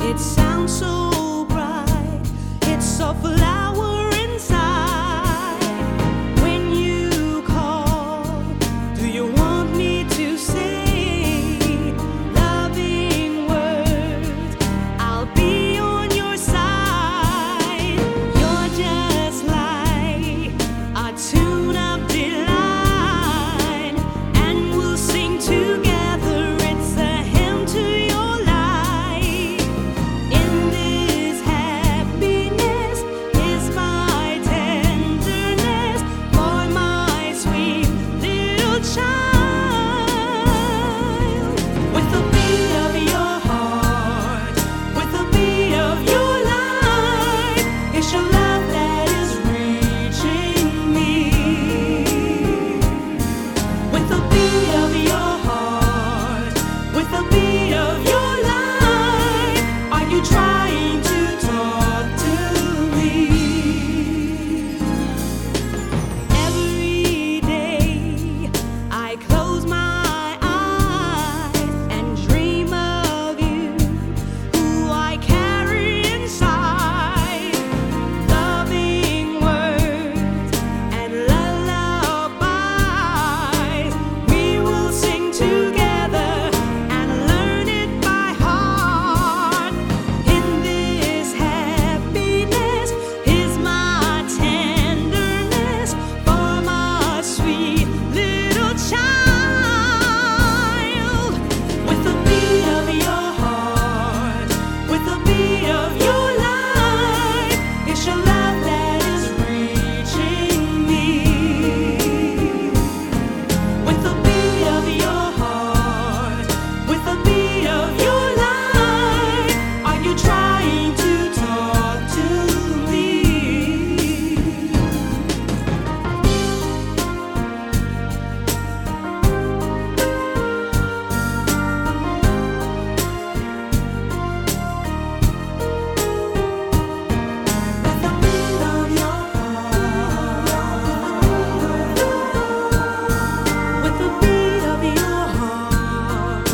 It sounds so bright, it's a flower inside. When you call, do you want me to say loving words? I'll be on your side. You're just like a tune-up delight, and we'll sing together. It's a hymn to your life. In this happiness is my tenderness for my sweet little child. With the beat of your heart, with the beat of your life, it's your love that is reaching me. With the beat of your heart, with the beat of your life, are you trying to talk to me? Every day I close my eyes and dream of you, who I carry inside. Loving words and lullabies, we will sing together and learn it by heart. In this happiness is my tenderness for my sweet little child. With the beat of your heart, with the beat of your life, it's your love that is reaching me. With the beat of your heart, with the beat of your life, are you trying to talk to me? With the beat of your heart, with the beat of your heart.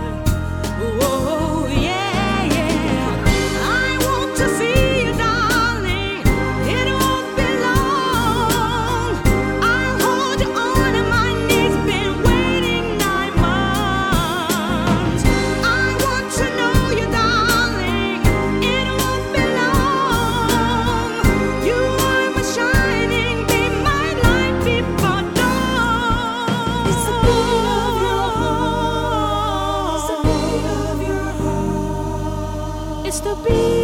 Oh, yeah, yeah. I want to see you, darling. It won't be long. I'll hold you on to my knees. Been waiting 9 months. I want to know you, darling. It won't be long. You are my shining, be my light before dawn. It's the beat of your heart. It's the beat of your heart. It's the beat